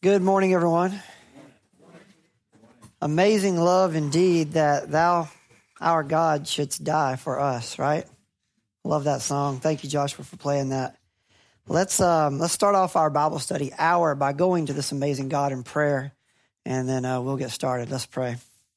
Good morning, everyone. Amazing love indeed that thou, our God, shouldst die for us, right? Love that song. Thank you, Joshua, for playing that. Let's start off our Bible study hour by going to this amazing God in prayer, and then we'll get started. Let's pray.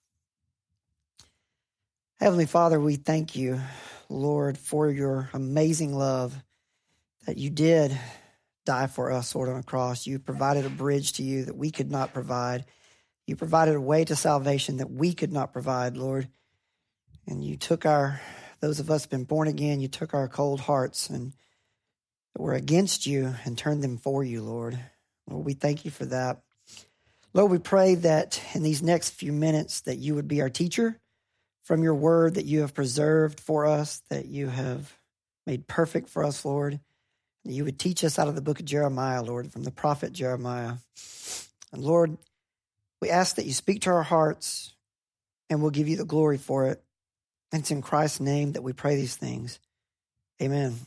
Heavenly Father, we thank you, Lord, for your amazing love that you did die for us, Lord, on a cross. You provided a bridge to you that we could not provide. You provided a way to salvation that we could not provide, Lord. And you took those of us who've been born again, you took our cold hearts and that were against you and turned them for you, Lord. Lord, we thank you for that. Lord, we pray that in these next few minutes that you would be our teacher from your word that you have preserved for us, that you have made perfect for us, Lord. That you would teach us out of the book of Jeremiah, Lord, from the prophet Jeremiah. And Lord, we ask that you speak to our hearts and we'll give you the glory for it. And it's in Christ's name that we pray these things. Amen.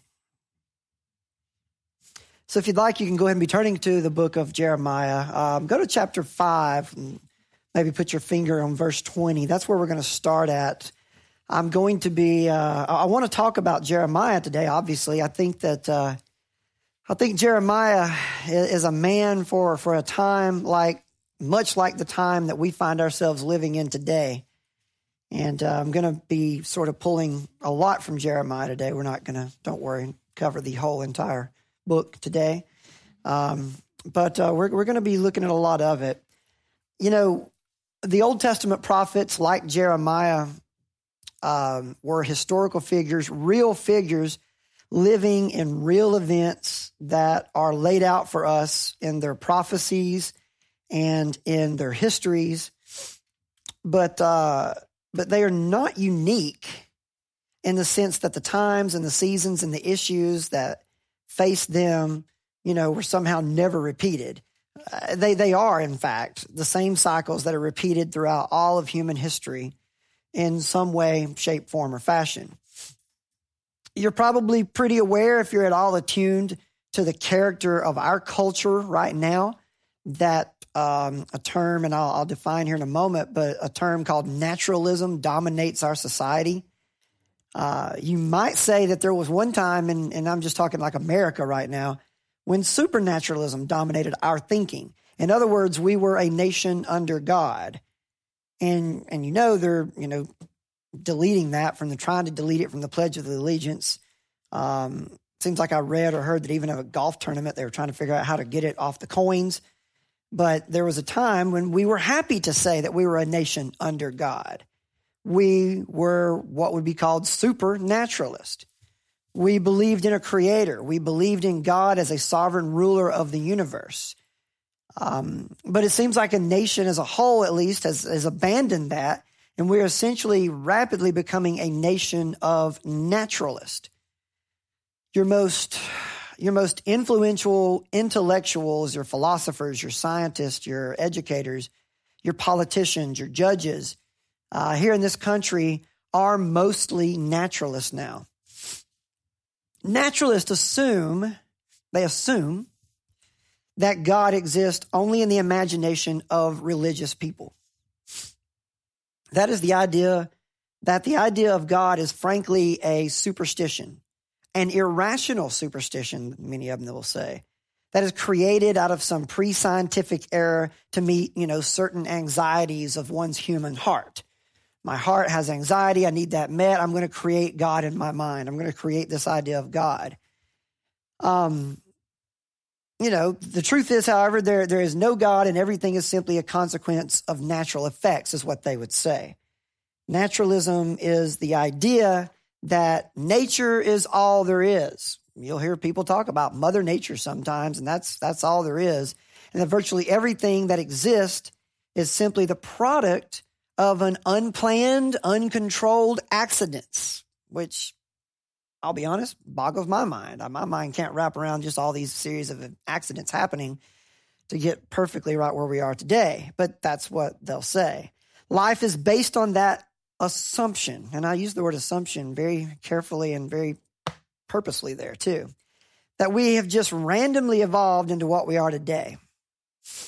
So if you'd like, you can go ahead and be turning to the book of Jeremiah. Go to chapter 5 and maybe put your finger on verse 20. That's where we're going to start at. I'm going to be, I want to talk about Jeremiah today, obviously. I think Jeremiah is a man for a time much like the time that we find ourselves living in today. And I'm going to be sort of pulling a lot from Jeremiah today. We're not going to, don't worry, cover the whole entire book today. But we're going to be looking at a lot of it. You know, the Old Testament prophets like Jeremiah were historical figures, real figures, living in real events that are laid out for us in their prophecies and in their histories. But they are not unique in the sense that the times and the seasons and the issues that faced them, were somehow never repeated. They are, in fact, the same cycles that are repeated throughout all of human history in some way, shape, form, or fashion. You're probably pretty aware, if you're at all attuned to the character of our culture right now, that a term, and I'll define here in a moment, but a term called naturalism dominates our society. You might say that there was one time, and I'm just talking like America right now, when supernaturalism dominated our thinking. In other words, we were a nation under God. And they're, deleting that trying to delete it from the Pledge of Allegiance. Seems like I read or heard that even at a golf tournament, they were trying to figure out how to get it off the coins. But there was a time when we were happy to say that we were a nation under God. We were what would be called supernaturalist. We believed in a creator. We believed in God as a sovereign ruler of the universe. But it seems like a nation as a whole, at least, has abandoned that. And we're essentially rapidly becoming a nation of naturalists. Your most influential intellectuals, your philosophers, your scientists, your educators, your politicians, your judges here in this country are mostly naturalists now. Naturalists assume that God exists only in the imagination of religious people. That is the idea of God is frankly a superstition, an irrational superstition, many of them will say, that is created out of some pre-scientific error to meet, certain anxieties of one's human heart. My heart has anxiety. I need that met. I'm going to create God in my mind. I'm going to create this idea of God. The truth is, however, there is no God and everything is simply a consequence of natural effects, is what they would say. Naturalism is the idea that nature is all there is. You'll hear people talk about Mother Nature sometimes, and that's all there is. And that virtually everything that exists is simply the product of an unplanned, uncontrolled accidents, which, I'll be honest, boggles my mind. My mind can't wrap around just all these series of accidents happening to get perfectly right where we are today. But that's what they'll say. Life is based on that assumption. And I use the word assumption very carefully and very purposely there too. That we have just randomly evolved into what we are today.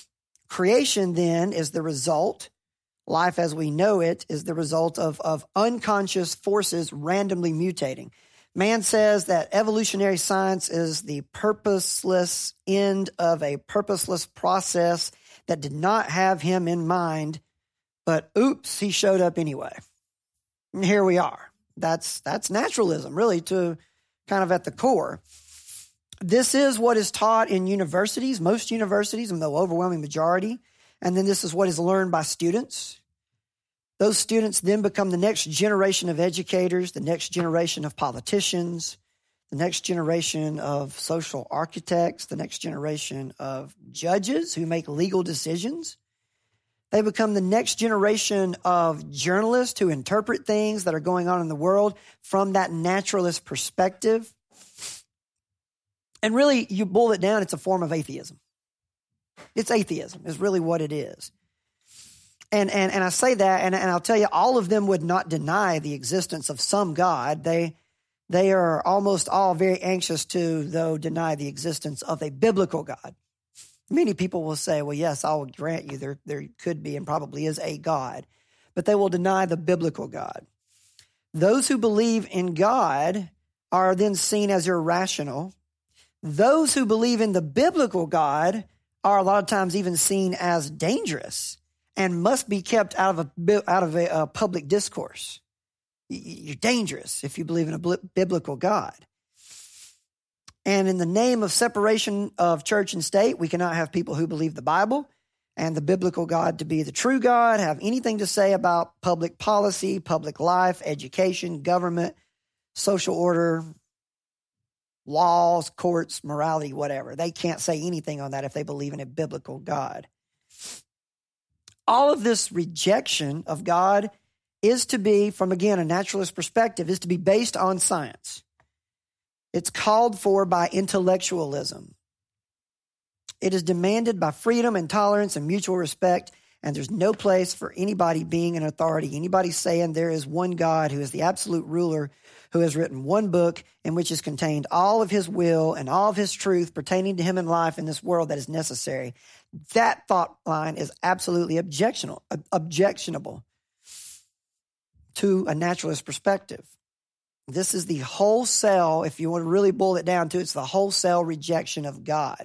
Creation then is the result, life as we know it is the result of unconscious forces randomly mutating. Man says that evolutionary science is the purposeless end of a purposeless process that did not have him in mind, but oops, he showed up anyway. And here we are. That's naturalism, really, to kind of at the core. This is what is taught in universities, most universities, and the overwhelming majority. And then this is what is learned by students. Those students then become the next generation of educators, the next generation of politicians, the next generation of social architects, the next generation of judges who make legal decisions. They become the next generation of journalists who interpret things that are going on in the world from that naturalist perspective. And really, you boil it down, it's a form of atheism. It's atheism is really what it is. And I say that, and I'll tell you, all of them would not deny the existence of some God. They are almost all very anxious to, though, deny the existence of a biblical God. Many people will say, well, yes, I'll grant you there could be and probably is a God, but they will deny the biblical God. Those who believe in God are then seen as irrational. Those who believe in the biblical God are a lot of times even seen as dangerous and must be kept out of a public discourse. You're dangerous if you believe in a biblical God. And in the name of separation of church and state, we cannot have people who believe the Bible and the biblical God to be the true God, have anything to say about public policy, public life, education, government, social order, laws, courts, morality, whatever. They can't say anything on that if they believe in a biblical God. All of this rejection of God is to be, from again a naturalist perspective, is to be based on science. It's called for by intellectualism. It is demanded by freedom and tolerance and mutual respect, and there's no place for anybody being an authority, anybody saying there is one God who is the absolute ruler, who has written one book in which is contained all of his will and all of his truth pertaining to him in life in this world that is necessary. That thought line is absolutely objectionable to a naturalist perspective. This is the wholesale, if you want to really boil it down to, it's the wholesale rejection of God.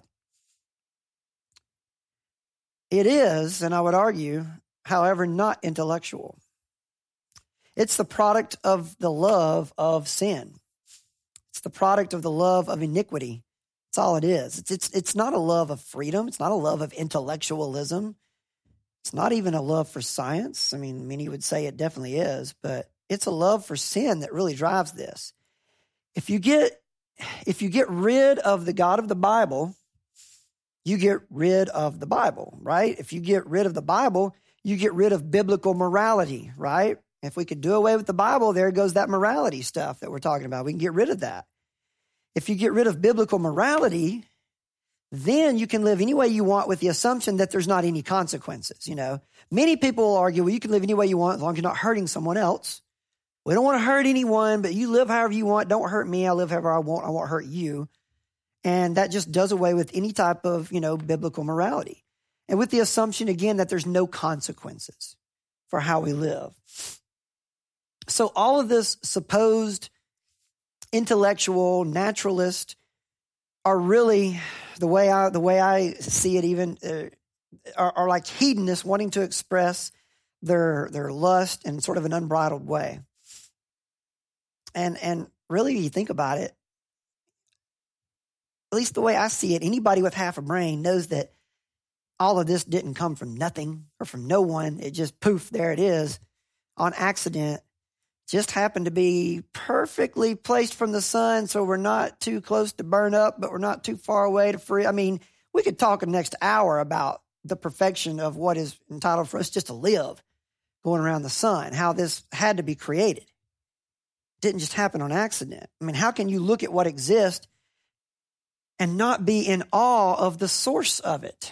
It is, and I would argue, however, not intellectual. It's the product of the love of sin. It's the product of the love of iniquity. That's all it is. It's not a love of freedom. It's not a love of intellectualism. It's not even a love for science. I mean, many would say it definitely is, but it's a love for sin that really drives this. If you get rid of the God of the Bible, you get rid of the Bible, right? If you get rid of the Bible, you get rid of biblical morality, right? If we could do away with the Bible, there goes that morality stuff that we're talking about. We can get rid of that. If you get rid of biblical morality, then you can live any way you want with the assumption that there's not any consequences. You know, many people will argue, well, you can live any way you want as long as you're not hurting someone else. We don't want to hurt anyone, but you live however you want. Don't hurt me. I live however I want. I won't hurt you. And that just does away with any type of, biblical morality. And with the assumption, again, that there's no consequences for how we live. So all of this supposed intellectual naturalist are really, the way I see it even, are like hedonists wanting to express their lust in sort of an unbridled way. And really, if you think about it, at least the way I see it, anybody with half a brain knows that all of this didn't come from nothing or from no one. It just, poof, there it is on accident. Just happened to be perfectly placed from the sun, so we're not too close to burn up, but we're not too far away to free. I mean, we could talk the next hour about the perfection of what is entitled for us just to live going around the sun, how this had to be created. It didn't just happen on accident. I mean, how can you look at what exists and not be in awe of the source of it?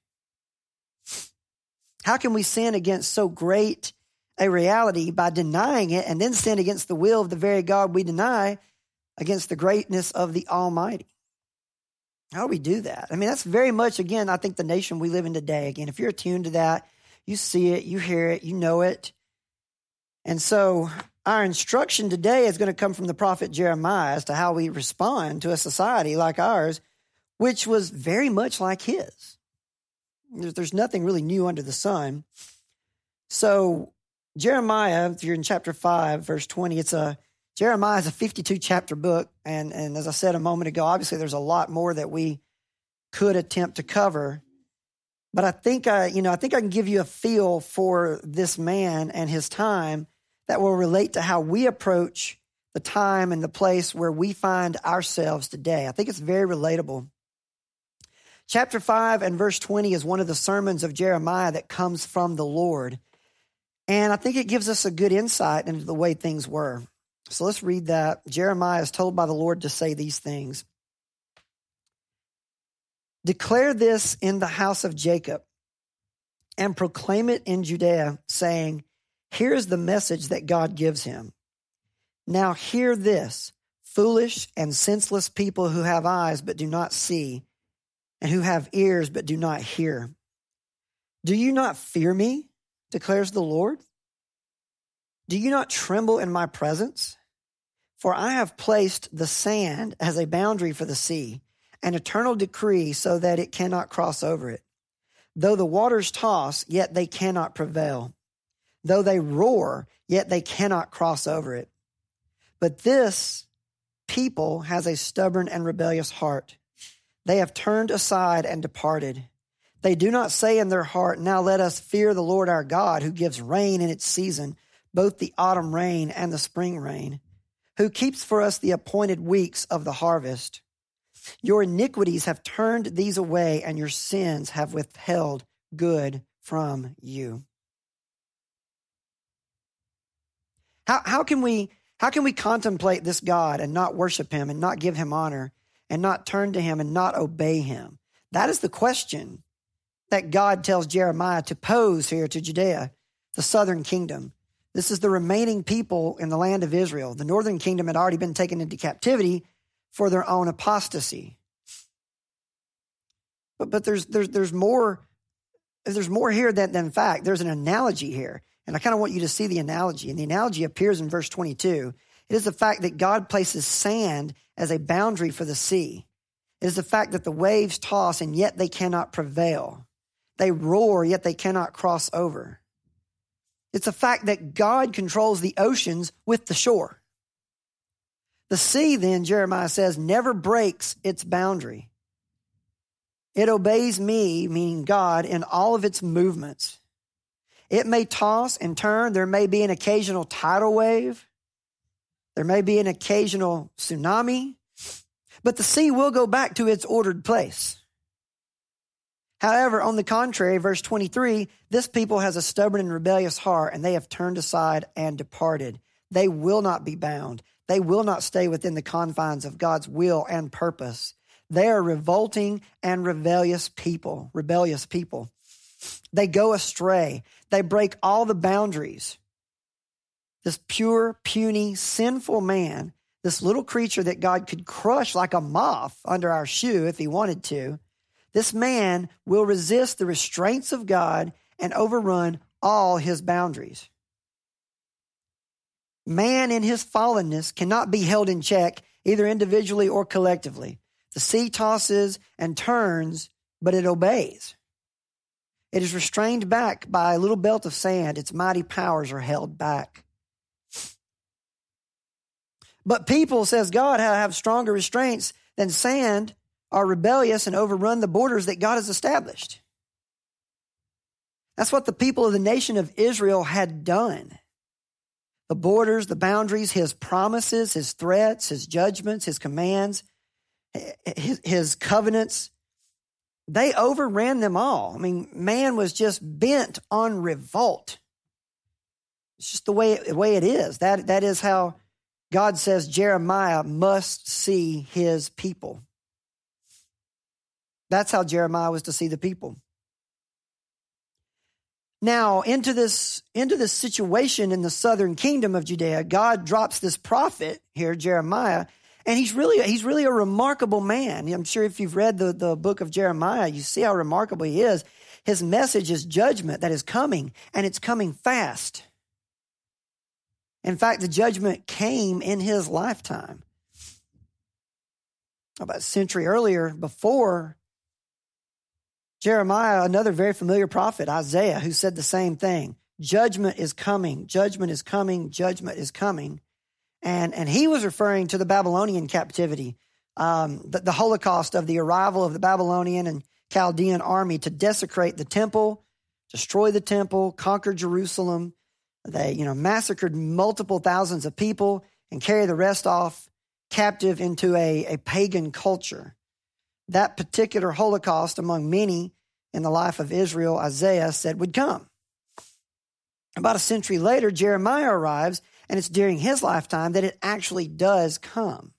How can we sin against so great a reality by denying it and then sin against the will of the very God we deny, against the greatness of the Almighty? How do we do that? I mean, that's very much, again, I think the nation we live in today. Again, if you're attuned to that, you see it, you hear it, you know it. And so our instruction today is going to come from the prophet Jeremiah as to how we respond to a society like ours, which was very much like his. There's nothing really new under the sun. So Jeremiah, if you're in chapter 5, verse 20, Jeremiah is a 52-chapter book. And as I said a moment ago, obviously there's a lot more that we could attempt to cover. But I think I can give you a feel for this man and his time that will relate to how we approach the time and the place where we find ourselves today. I think it's very relatable. Chapter 5 and verse 20 is one of the sermons of Jeremiah that comes from the Lord. And I think it gives us a good insight into the way things were. So let's read that. Jeremiah is told by the Lord to say these things. Declare this in the house of Jacob and proclaim it in Judea, saying, here is the message that God gives him. Now hear this, foolish and senseless people who have eyes but do not see, and who have ears but do not hear. Do you not fear me, declares the Lord? Do you not tremble in my presence? For I have placed the sand as a boundary for the sea, an eternal decree so that it cannot cross over it. Though the waters toss, yet they cannot prevail. Though they roar, yet they cannot cross over it. But this people has a stubborn and rebellious heart. They have turned aside and departed. They do not say in their heart, now let us fear the Lord our God, who gives rain in its season, both the autumn rain and the spring rain, who keeps for us the appointed weeks of the harvest. Your iniquities have turned these away, and your sins have withheld good from you. How can we contemplate this God and not worship him and not give him honor and not turn to him and not obey him? That is the question that God tells Jeremiah to pose here to Judea, the southern kingdom. This is the remaining people in the land of Israel. The northern kingdom had already been taken into captivity for their own apostasy. But there's more here than fact. There's an analogy here. And I kind of want you to see the analogy. And the analogy appears in verse 22. It is the fact that God places sand as a boundary for the sea. It is the fact that the waves toss and yet they cannot prevail. They roar, yet they cannot cross over. It's the fact that God controls the oceans with the shore. The sea, then, Jeremiah says, never breaks its boundary. It obeys me, meaning God, in all of its movements. It may toss and turn. There may be an occasional tidal wave. There may be an occasional tsunami. But the sea will go back to its ordered place. However, on the contrary, verse 23, this people has a stubborn and rebellious heart, and they have turned aside and departed. They will not be bound. They will not stay within the confines of God's will and purpose. They are revolting and rebellious people. They go astray. They break all the boundaries. This pure, puny, sinful man, this little creature that God could crush like a moth under our shoe if he wanted to, this man will resist the restraints of God and overrun all his boundaries. Man in his fallenness cannot be held in check, either individually or collectively. The sea tosses and turns, but it obeys. It is restrained back by a little belt of sand. Its mighty powers are held back. But people, says God, have stronger restraints than sand, are rebellious and overrun the borders that God has established. That's what the people of the nation of Israel had done. The borders, the boundaries, his promises, his threats, his judgments, his commands, his covenants, they overran them all. I mean, man was just bent on revolt. It's just the way it is. That is how God says Jeremiah must see his people. That's how Jeremiah was to see the people. Now, into this situation in the southern kingdom of Judea, God drops this prophet here, Jeremiah, And he's really a remarkable man. I'm sure if you've read the book of Jeremiah, you see how remarkable he is. His message is judgment that is coming, and it's coming fast. In fact, the judgment came in his lifetime. About a century earlier, before Jeremiah, another very familiar prophet, Isaiah, who said the same thing. Judgment is coming, judgment is coming, judgment is coming. And he was referring to the Babylonian captivity, the Holocaust of the arrival of the Babylonian and Chaldean army to desecrate the temple, destroy the temple, conquer Jerusalem. They, massacred multiple thousands of people and carry the rest off captive into a pagan culture. That particular Holocaust, among many in the life of Israel, Isaiah said would come. About a century later, Jeremiah arrives, and it's during his lifetime that it actually does come.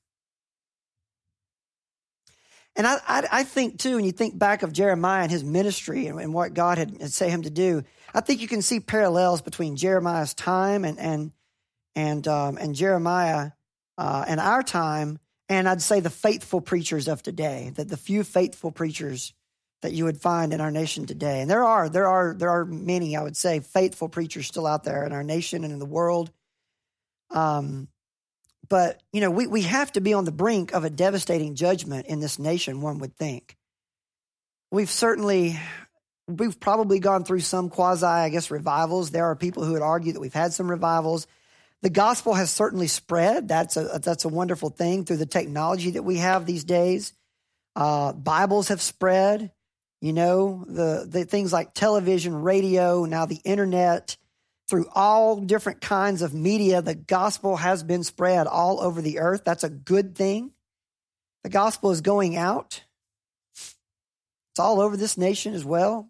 And I think, too, when you think back of Jeremiah and his ministry and what God had said him to do, I think you can see parallels between Jeremiah's time and Jeremiah and our time, and I'd say the faithful preachers of today, that the few faithful preachers that you would find in our nation today. And there are many, I would say, faithful preachers still out there in our nation and in the world. But, we have to be on the brink of a devastating judgment in this nation, one would think. We've probably gone through some revivals. There are people who would argue that we've had some revivals. The gospel has certainly spread. That's a wonderful thing through the technology that we have these days. Bibles have spread. The things like television, radio, now the internet. Through all different kinds of media, the gospel has been spread all over the earth. That's a good thing. The gospel is going out. It's all over this nation as well.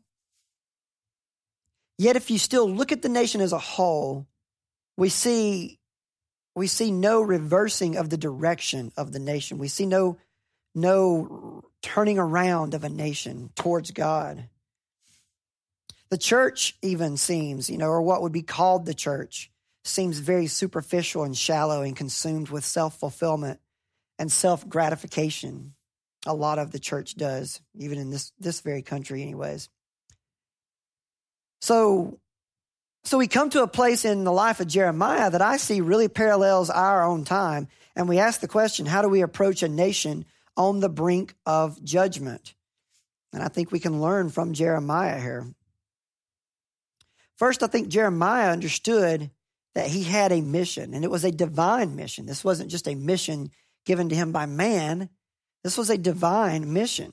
Yet if you still look at the nation as a whole, we see no reversing of the direction of the nation. We see no turning around of a nation towards God. The church even seems, or what would be called the church, seems very superficial and shallow and consumed with self-fulfillment and self-gratification. A lot of the church does, even in this very country anyways. So we come to a place in the life of Jeremiah that I see really parallels our own time. And we ask the question, how do we approach a nation on the brink of judgment? And I think we can learn from Jeremiah here. First, I think Jeremiah understood that he had a mission, and it was a divine mission. This wasn't just a mission given to him by man. This was a divine mission.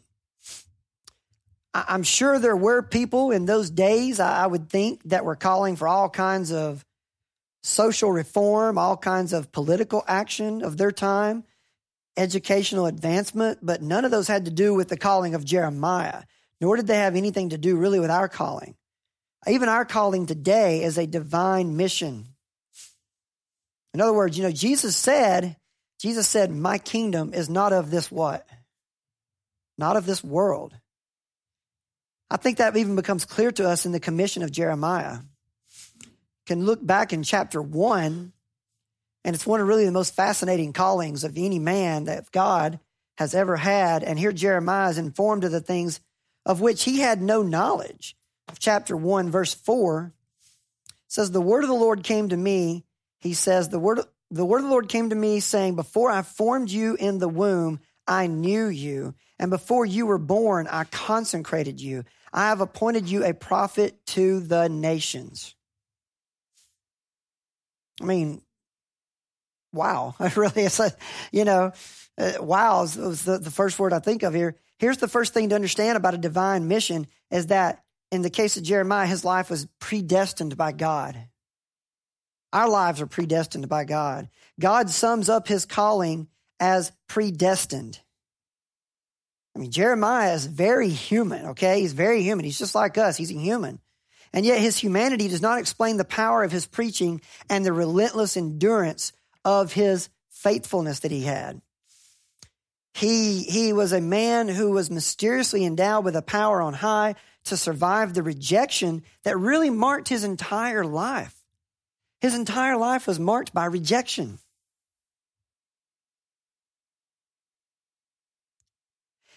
I'm sure there were people in those days, I would think, that were calling for all kinds of social reform, all kinds of political action of their time, educational advancement, but none of those had to do with the calling of Jeremiah, nor did they have anything to do really with our calling. Even our calling today is a divine mission. In other words, Jesus said, my kingdom is not of this what? Not of this world. I think that even becomes clear to us in the commission of Jeremiah. You can look back in chapter 1, and it's one of really the most fascinating callings of any man that God has ever had. And here Jeremiah is informed of the things of which he had no knowledge. Chapter 1, verse 4 says, the word of the Lord came to me. He says, the word of the Lord came to me saying, before I formed you in the womb, I knew you. And before you were born, I consecrated you. I have appointed you a prophet to the nations. I mean, wow. Really, it's wow is the first word I think of here. Here's the first thing to understand about a divine mission is that in the case of Jeremiah, his life was predestined by God. Our lives are predestined by God. God sums up his calling as predestined. I mean, Jeremiah is very human, okay? He's very human. He's just like us. He's a human. And yet his humanity does not explain the power of his preaching and the relentless endurance of his faithfulness that he had. He was a man who was mysteriously endowed with a power on high to survive the rejection that really marked his entire life. His entire life was marked by rejection.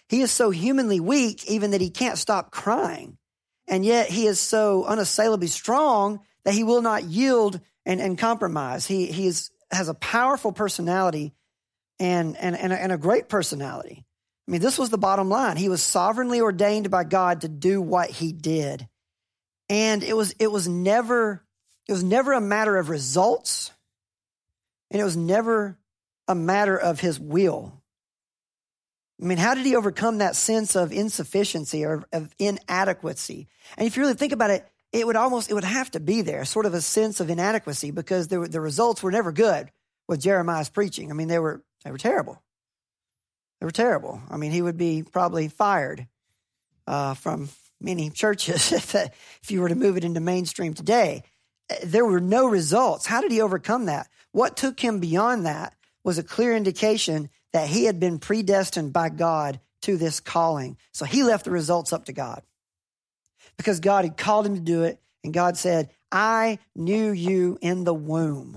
He is so humanly weak even that he can't stop crying. And yet he is so unassailably strong that he will not yield and compromise. He has a powerful personality and a great personality. I mean, this was the bottom line. He was sovereignly ordained by God to do what he did. And it was never a matter of results, and it was never a matter of his will. I mean, how did he overcome that sense of insufficiency or of inadequacy? And if you really think about it, it would have to be there, sort of a sense of inadequacy, because the results were never good with Jeremiah's preaching. I mean, they were terrible. They were terrible. I mean, he would be probably fired from many churches if you were to move it into mainstream today. There were no results. How did he overcome that? What took him beyond that was a clear indication that he had been predestined by God to this calling. So he left the results up to God because God had called him to do it. And God said, I knew you in the womb.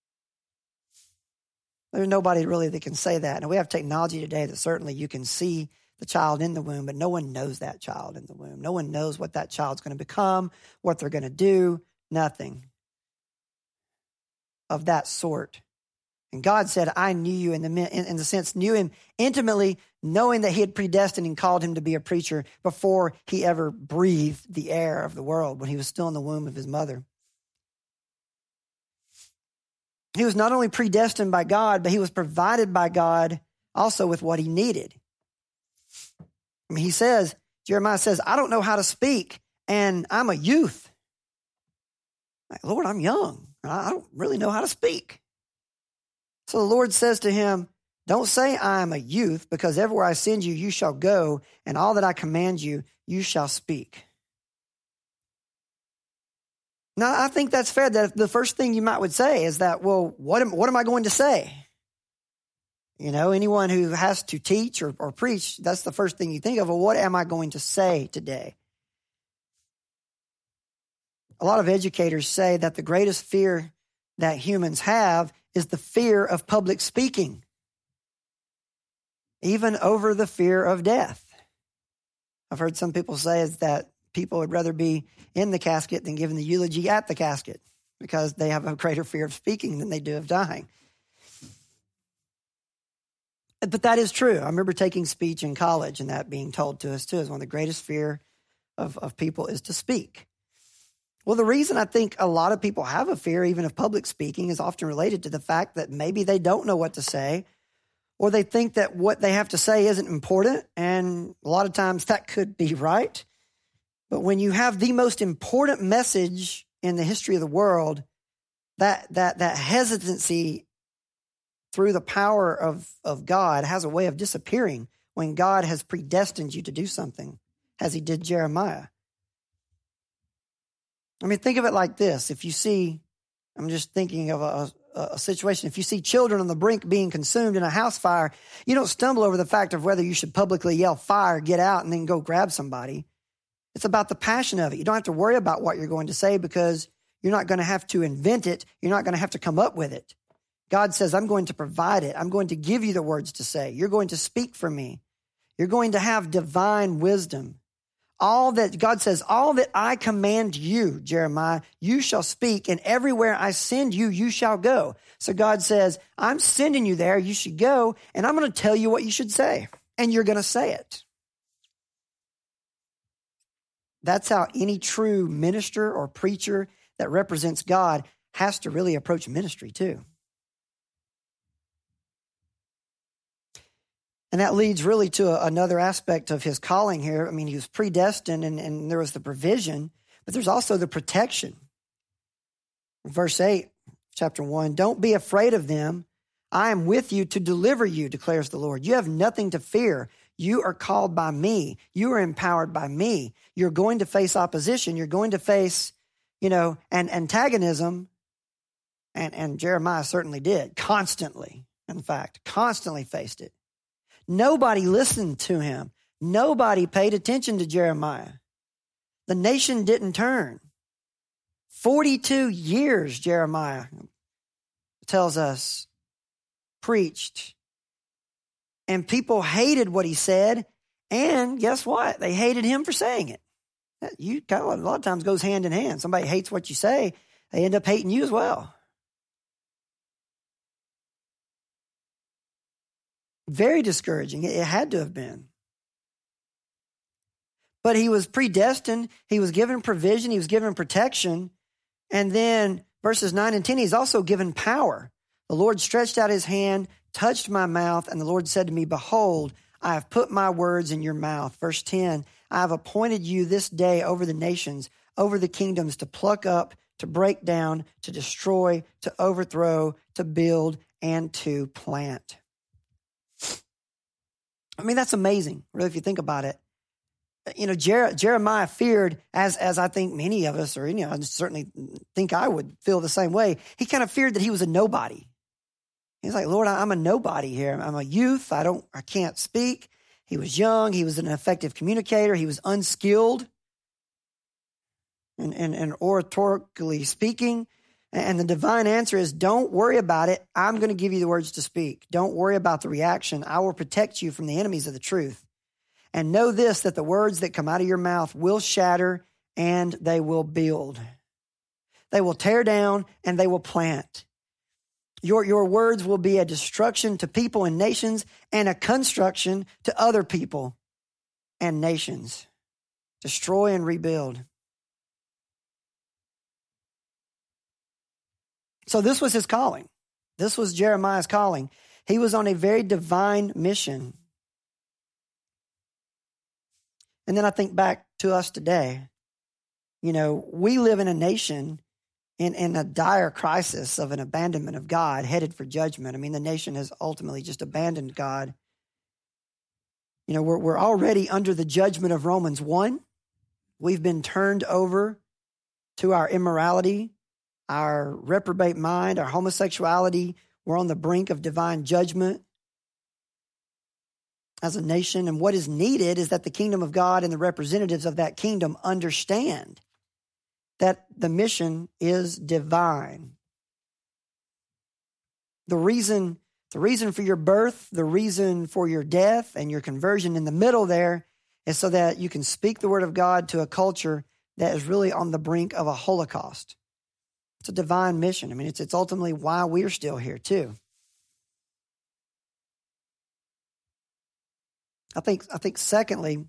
There's nobody really that can say that. And we have technology today that certainly you can see the child in the womb, but no one knows that child in the womb. No one knows what that child's going to become, what they're going to do, nothing of that sort. And God said, I knew you in the sense, knew him intimately, knowing that he had predestined and called him to be a preacher before he ever breathed the air of the world, when he was still in the womb of his mother. He was not only predestined by God, but he was provided by God also with what he needed. I mean, Jeremiah says, I don't know how to speak, and I'm a youth. Like, Lord, I'm young. I don't really know how to speak. So the Lord says to him, don't say I am a youth, because everywhere I send you, you shall go, and all that I command you, you shall speak. Now, I think that's fair. That the first thing you might would say is that, well, what am I going to say? You know, anyone who has to teach or preach, that's the first thing you think of. Well, what am I going to say today? A lot of educators say that the greatest fear that humans have is the fear of public speaking, even over the fear of death. I've heard some people say is that people would rather be in the casket than giving the eulogy at the casket because they have a greater fear of speaking than they do of dying. But that is true. I remember taking speech in college and that being told to us too is one of the greatest fear of people is to speak. Well, the reason I think a lot of people have a fear even of public speaking is often related to the fact that maybe they don't know what to say, or they think that what they have to say isn't important, and a lot of times that could be right. But when you have the most important message in the history of the world, that hesitancy through the power of God has a way of disappearing when God has predestined you to do something, as he did Jeremiah. I mean, think of it like this. If you see, I'm just thinking of a situation. If you see children on the brink being consumed in a house fire, you don't stumble over the fact of whether you should publicly yell fire, get out, and then go grab somebody. It's about the passion of it. You don't have to worry about what you're going to say because you're not going to have to invent it. You're not going to have to come up with it. God says, I'm going to provide it. I'm going to give you the words to say. You're going to speak for me. You're going to have divine wisdom. God says, all that I command you, Jeremiah, you shall speak, and everywhere I send you, you shall go. So God says, I'm sending you there. You should go, and I'm going to tell you what you should say, and you're going to say it. That's how any true minister or preacher that represents God has to really approach ministry too. And that leads really to another aspect of his calling here. I mean, he was predestined and there was the provision, but there's also the protection. Verse 8, chapter 1, don't be afraid of them. I am with you to deliver you, declares the Lord. You have nothing to fear. You are called by me. You are empowered by me. You're going to face opposition. You're going to face, and antagonism. And Jeremiah certainly did, constantly, in fact, constantly faced it. Nobody listened to him. Nobody paid attention to Jeremiah. The nation didn't turn. 42 years, Jeremiah tells us, preached. And people hated what he said, And guess what? They hated him for saying it. You kind of a lot of times goes hand in hand. Somebody hates what you say, they end up hating you as well. Very discouraging. It had to have been. But he was predestined. He was given provision. He was given protection. And then verses 9 and 10, he's also given power. The Lord stretched out his hand, touched my mouth, and the Lord said to me, behold, I have put my words in your mouth. Verse 10, I have appointed you this day over the nations, over the kingdoms, to pluck up, to break down, to destroy, to overthrow, to build, and to plant. I mean, that's amazing, really, if you think about it. You know, Jeremiah feared, as I think many of us, or I certainly think I would feel the same way. He kind of feared that he was a nobody. He's like, Lord, I'm a nobody here. I'm a youth. I can't speak. He was young. He was an effective communicator. He was unskilled and oratorically speaking. And the divine answer is, don't worry about it. I'm going to give you the words to speak. Don't worry about the reaction. I will protect you from the enemies of the truth. And know this, that the words that come out of your mouth will shatter and they will build. They will tear down and they will plant. Your words will be a destruction to people and nations and a construction to other people and nations. Destroy and rebuild. So this was his calling. This was Jeremiah's calling. He was on a very divine mission. And then I think back to us today. You know, we live in a nation in a dire crisis of an abandonment of God, headed for judgment. I mean, the nation has ultimately just abandoned God. You know, we're already under the judgment of Romans 1. We've been turned over to our immorality, our reprobate mind, our homosexuality. We're on the brink of divine judgment as a nation. And what is needed is that the kingdom of God and the representatives of that kingdom understand that the mission is divine. The reason for your birth, the reason for your death and your conversion in the middle there is so that you can speak the word of God to a culture that is really on the brink of a Holocaust. It's a divine mission. I mean, it's ultimately why we're still here too. I think secondly,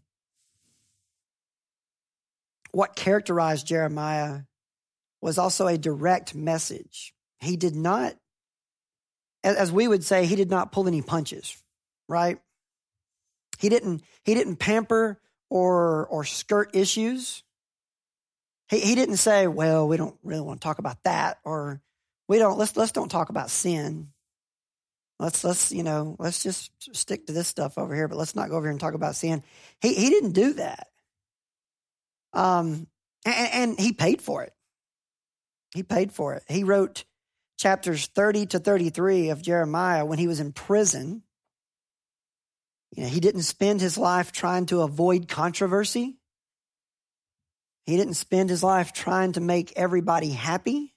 what characterized Jeremiah was also a direct message. He did not, as we would say, he did not pull any punches, right? He didn't pamper or skirt issues. He didn't say, well, we don't really want to talk about that, or let's don't talk about sin. Let's just stick to this stuff over here, but let's not go over here and talk about sin. He didn't do that. And he paid for it. He paid for it. He wrote chapters 30 to 33 of Jeremiah when he was in prison. You know, he didn't spend his life trying to avoid controversy. He didn't spend his life trying to make everybody happy.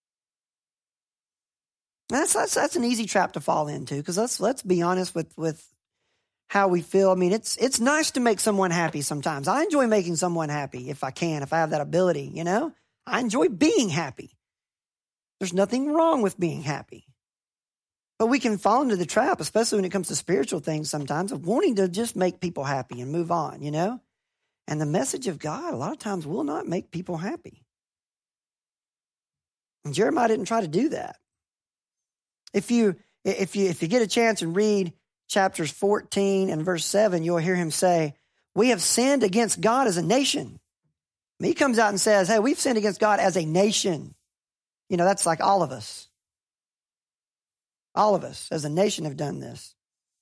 That's an easy trap to fall into, because let's be honest with how we feel. I mean, it's nice to make someone happy sometimes. I enjoy making someone happy if I have that ability, you know? I enjoy being happy. There's nothing wrong with being happy. But we can fall into the trap, especially when it comes to spiritual things sometimes, of wanting to just make people happy and move on, you know? And the message of God a lot of times will not make people happy. And Jeremiah didn't try to do that. If you get a chance and read chapters 14 and verse 7, you'll hear him say, we have sinned against God as a nation. I mean, he comes out and says, hey, we've sinned against God as a nation. You know, that's like all of us. All of us as a nation have done this.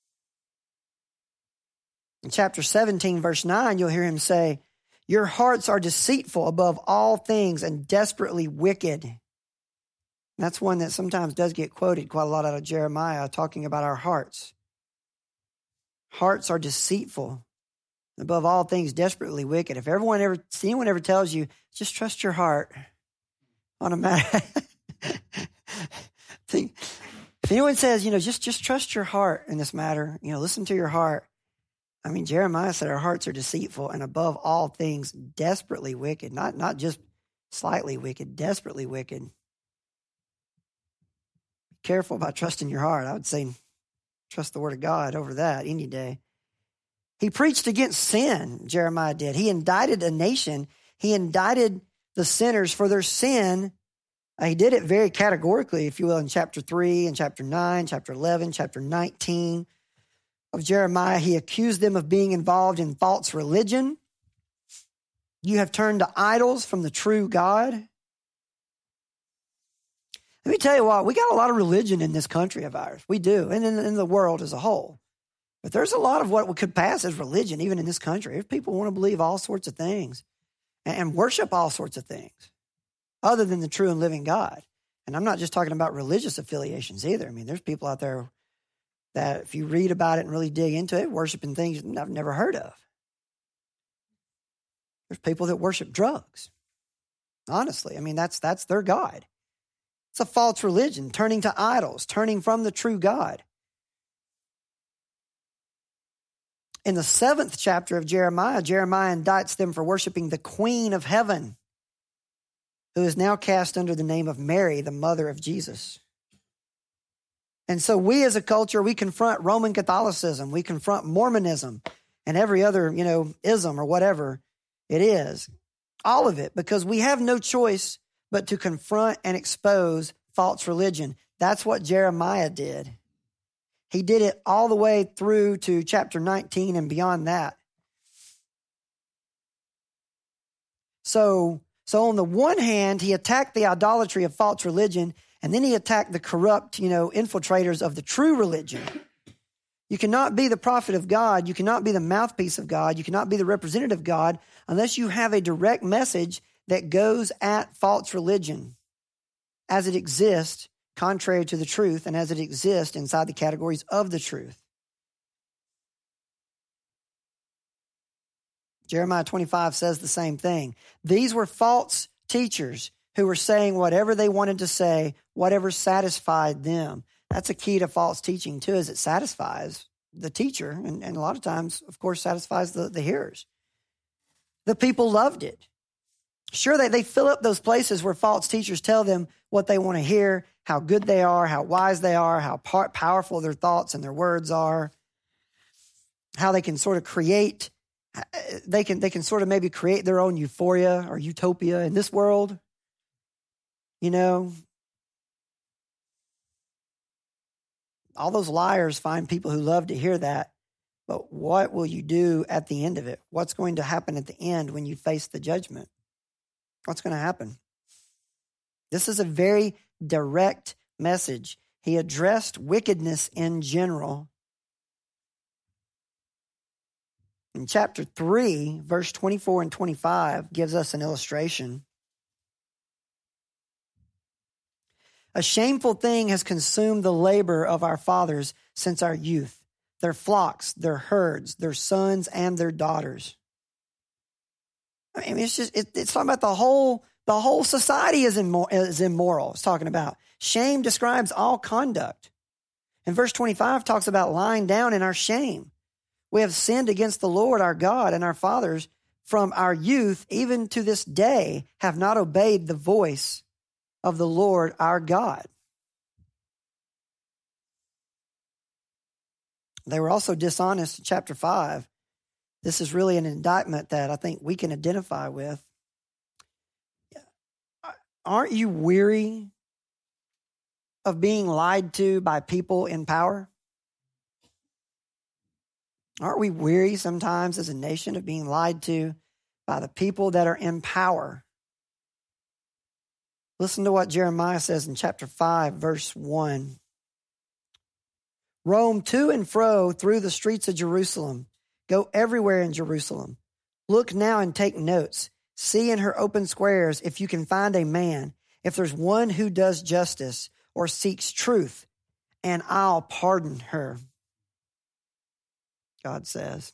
In chapter 17, verse 9, you'll hear him say, your hearts are deceitful above all things and desperately wicked. And that's one that sometimes does get quoted quite a lot out of Jeremiah, talking about our hearts. Hearts are deceitful above all things, desperately wicked. If anyone ever tells you, just trust your heart on a matter. If anyone says, just trust your heart in this matter, listen to your heart. I mean, Jeremiah said our hearts are deceitful and above all things desperately wicked, not just slightly wicked, desperately wicked. Be careful about trusting your heart. I would say trust the word of God over that any day. He preached against sin, Jeremiah did. He indicted a nation. He indicted the sinners for their sin. He did it very categorically, if you will, in chapter 3 and chapter 9, chapter 11, chapter 19 of Jeremiah. He accused them of being involved in false religion. You have turned to idols from the true God. Let me tell you what, we got a lot of religion in this country of ours. We do, and in the world as a whole. But there's a lot of what could pass as religion, even in this country. If people want to believe all sorts of things and worship all sorts of things other than the true and living God. And I'm not just talking about religious affiliations either. I mean, there's people out there that if you read about it and really dig into it, worshiping things I've never heard of. There's people that worship drugs. Honestly, I mean, that's their God. It's a false religion, turning to idols, turning from the true God. In the 7th chapter of Jeremiah, Jeremiah indicts them for worshiping the Queen of Heaven, who is now cast under the name of Mary, the mother of Jesus. And so we as a culture, we confront Roman Catholicism, we confront Mormonism and every other, ism or whatever it is. All of it, because we have no choice but to confront and expose false religion. That's what Jeremiah did. He did it all the way through to chapter 19 and beyond that. So on the one hand, he attacked the idolatry of false religion, and then he attacked the corrupt, infiltrators of the true religion. You cannot be the prophet of God. You cannot be the mouthpiece of God. You cannot be the representative of God unless you have a direct message that goes at false religion as it exists, contrary to the truth, and as it exists inside the categories of the truth. Jeremiah 25 says the same thing. These were false teachers who were saying whatever they wanted to say, whatever satisfied them. That's a key to false teaching too, is it satisfies the teacher, and a lot of times, of course, satisfies the hearers. The people loved it. Sure, they fill up those places where false teachers tell them what they want to hear, how good they are, how wise they are, how powerful their thoughts and their words are, how they can sort of create, they can sort of maybe create their own euphoria or utopia in this world. All those liars find people who love to hear that. But what will you do at the end of it? What's going to happen at the end when you face the judgment? What's going to happen? This is a very direct message. He addressed wickedness in general. In chapter 3, verse 24 and 25 gives us an illustration. A shameful thing has consumed the labor of our fathers since our youth, their flocks, their herds, their sons, and their daughters. I mean, it's talking about the whole society is immoral. It's talking about shame describes all conduct. And verse 25 talks about lying down in our shame. We have sinned against the Lord our God, and our fathers from our youth even to this day have not obeyed the voice of the Lord our God. They were also dishonest in chapter 5. This is really an indictment that I think we can identify with. Aren't you weary of being lied to by people in power? Aren't we weary sometimes as a nation of being lied to by the people that are in power? Listen to what Jeremiah says in chapter 5, verse 1. Roam to and fro through the streets of Jerusalem. Go everywhere in Jerusalem. Look now and take notes. See in her open squares if you can find a man, if there's one who does justice or seeks truth, and I'll pardon her. God says.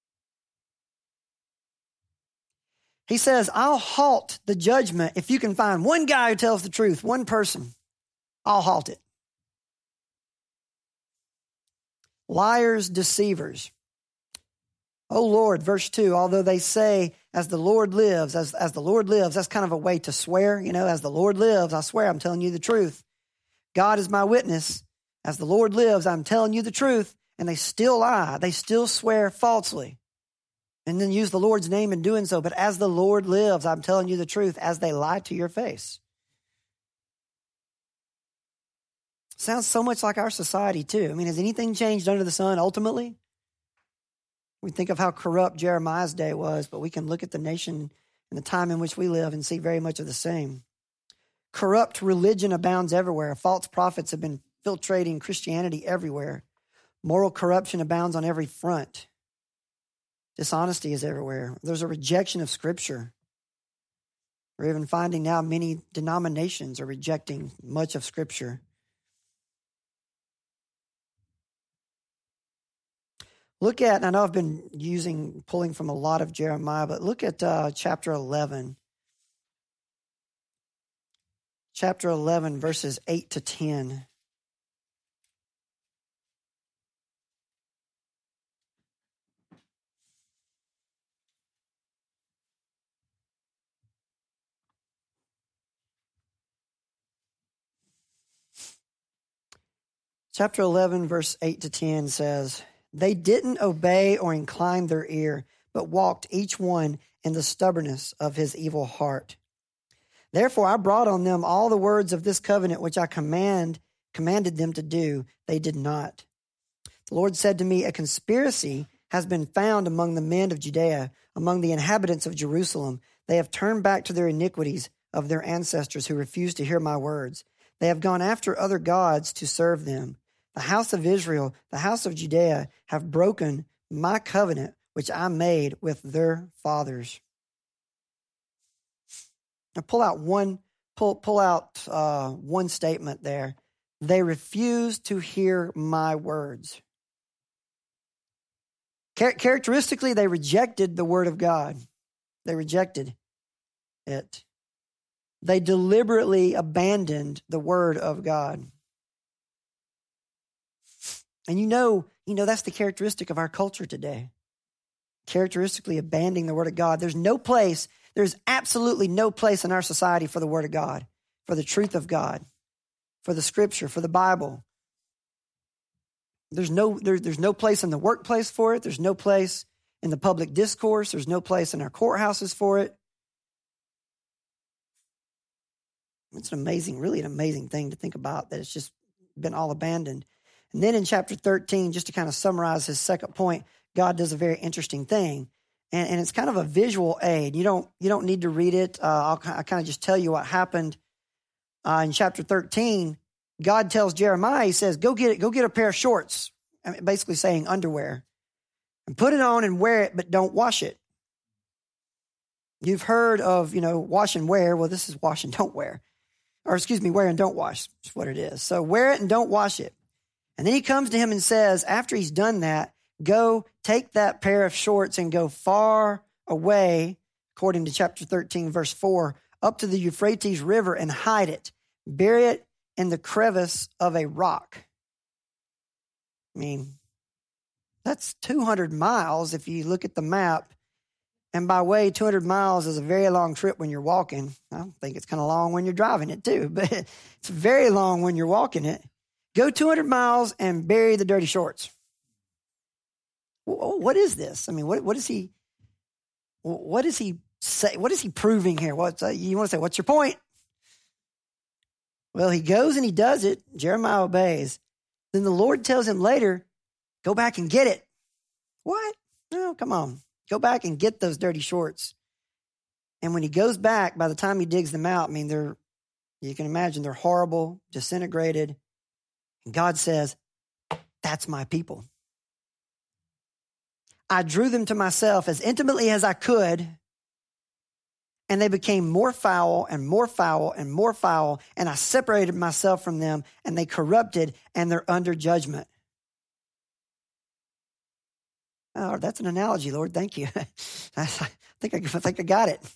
He says, I'll halt the judgment if you can find one guy who tells the truth, one person. I'll halt it. Liars, deceivers. Oh Lord, verse 2, although they say, as the Lord lives, as the Lord lives, that's kind of a way to swear, as the Lord lives, I swear I'm telling you the truth. God is my witness. As the Lord lives, I'm telling you the truth. And they still lie. They still swear falsely. And then use the Lord's name in doing so. But as the Lord lives, I'm telling you the truth, as they lie to your face. Sounds so much like our society too. I mean, has anything changed under the sun ultimately? We think of how corrupt Jeremiah's day was, but we can look at the nation and the time in which we live and see very much of the same. Corrupt religion abounds everywhere. False prophets have been infiltrating Christianity everywhere. Moral corruption abounds on every front. Dishonesty is everywhere. There's a rejection of Scripture. We're even finding now many denominations are rejecting much of Scripture. Look at, and I know I've been pulling from a lot of Jeremiah, but look at chapter 11. Chapter 11, verses 8 to 10. Chapter 11, verse 8 to 10 says, they didn't obey or incline their ear, but walked each one in the stubbornness of his evil heart. Therefore I brought on them all the words of this covenant which I commanded them to do. They did not. The Lord said to me, a conspiracy has been found among the men of Judea, among the inhabitants of Jerusalem. They have turned back to their iniquities of their ancestors who refused to hear my words. They have gone after other gods to serve them. The house of Israel, the house of Judea, have broken my covenant, which I made with their fathers. Now pull out one statement there. They refuse to hear my words. Characteristically, they rejected the word of God. They rejected it. They deliberately abandoned the word of God. And you know that's the characteristic of our culture today. Characteristically abandoning the word of God. There's absolutely no place in our society for the word of God, for the truth of God, for the scripture, for the Bible. There's no place in the workplace for it. There's no place in the public discourse. There's no place in our courthouses for it. It's really an amazing thing to think about, that it's just been all abandoned. And then in chapter 13, just to kind of summarize his second point, God does a very interesting thing. And it's kind of a visual aid. You don't need to read it. I'll kind of just tell you what happened. In chapter 13, God tells Jeremiah, he says, go get a pair of shorts. I mean, basically saying underwear. And put it on and wear it, but don't wash it. You've heard of, wash and wear. Well, this is wash and don't wear. Wear and don't wash is what it is. So wear it and don't wash it. And then he comes to him and says, after he's done that, go take that pair of shorts and go far away, according to chapter 13, verse 4, up to the Euphrates River and hide it. Bury it in the crevice of a rock. I mean, that's 200 miles if you look at the map. And by way, 200 miles is a very long trip when you're walking. I think it's kind of long when you're driving it too, but it's very long when you're walking it. Go 200 miles and bury the dirty shorts. What is this? I mean, what is he say? What is he proving here? You want to say, what's your point? Well, he goes and he does it. Jeremiah obeys. Then the Lord tells him later, go back and get it. What? No, come on. Go back and get those dirty shorts. And when he goes back, by the time he digs them out, I mean, you can imagine they're horrible, disintegrated. And God says, that's my people. I drew them to myself as intimately as I could, and they became more foul and more foul and more foul, and I separated myself from them, and they corrupted, and they're under judgment. Oh, that's an analogy, Lord. Thank you. I think I got it.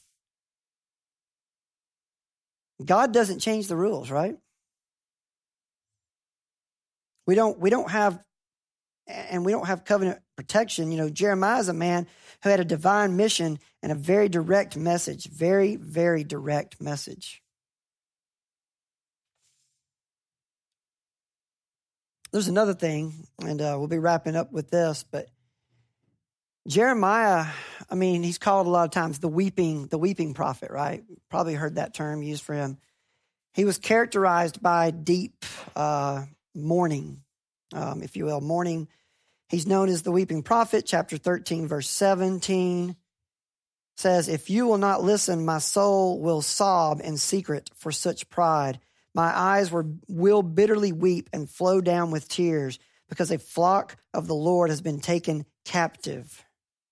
God doesn't change the rules, right? We don't have and we don't have covenant protection. You know, Jeremiah is a man who had a divine mission and a very direct message, very, very direct message. There's another thing, and we'll be wrapping up with this, but Jeremiah, I mean, he's called a lot of times the weeping prophet, right? Probably heard that term used for him. He was characterized by deep mourning, if you will, mourning. He's known as the weeping prophet. Chapter 13, verse 17 says, "If you will not listen, my soul will sob in secret for such pride. My eyes will bitterly weep and flow down with tears because a flock of the Lord has been taken captive."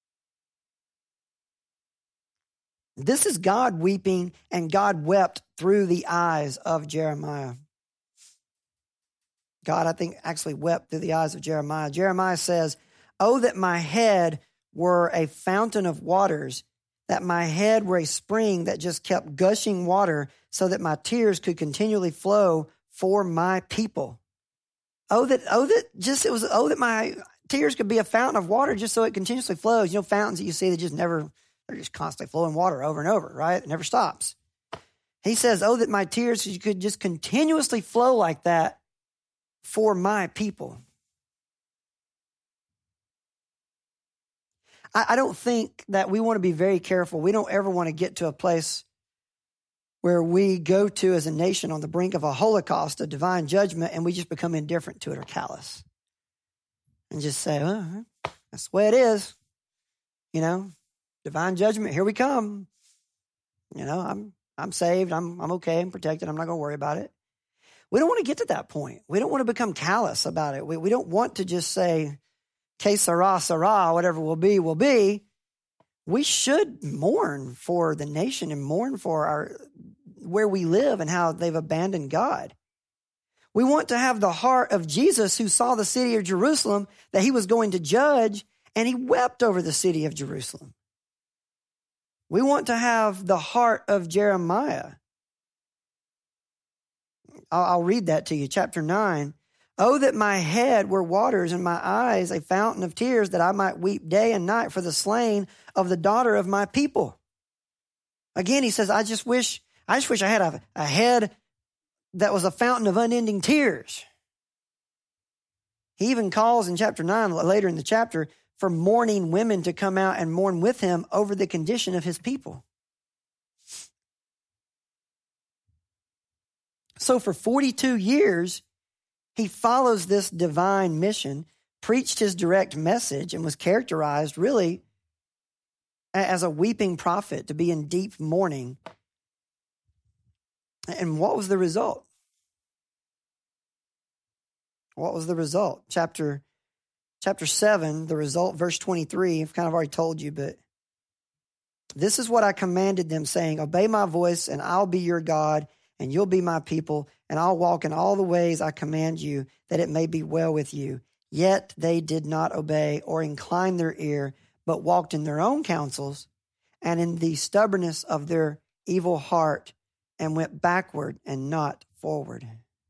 This is God weeping, and God wept through the eyes of Jeremiah. God, I think, actually wept through the eyes of Jeremiah. Jeremiah says, "Oh, that my head were a fountain of waters, that my head were a spring that just kept gushing water so that my tears could continually flow for my people." That my tears could be a fountain of water just so it continuously flows. You know, fountains that you see that they're just constantly flowing water over and over, right? It never stops. He says, "Oh, that my tears could just continuously flow like that for my people." I don't think that we want to be very careful. We don't ever want to get to a place where we go to as a nation on the brink of a Holocaust, a divine judgment, and we just become indifferent to it or callous. And just say, "Oh, that's the way it is. You know, divine judgment, here we come. You know, I'm saved. I'm okay. I'm protected. I'm not going to worry about it." We don't want to get to that point. We don't want to become callous about it. We don't want to just say, "Que sera, sera," whatever will be, will be. We should mourn for the nation and mourn for where we live and how they've abandoned God. We want to have the heart of Jesus, who saw the city of Jerusalem that he was going to judge, and he wept over the city of Jerusalem. We want to have the heart of Jeremiah. I'll read that to you. Chapter 9. "Oh, that my head were waters and my eyes a fountain of tears, that I might weep day and night for the slain of the daughter of my people." Again, he says, I just wish I had a head that was a fountain of unending tears. He even calls in chapter 9, later in the chapter, for mourning women to come out and mourn with him over the condition of his people. So for 42 years, he follows this divine mission, preached his direct message, and was characterized really as a weeping prophet, to be in deep mourning. And what was the result? What was the result? Chapter 7, the result, verse 23, I've kind of already told you, but "This is what I commanded them, saying, obey my voice, and I'll be your God, and you'll be my people, and I'll walk in all the ways I command you, that it may be well with you. Yet they did not obey or incline their ear, but walked in their own counsels, and in the stubbornness of their evil heart, and went backward and not forward."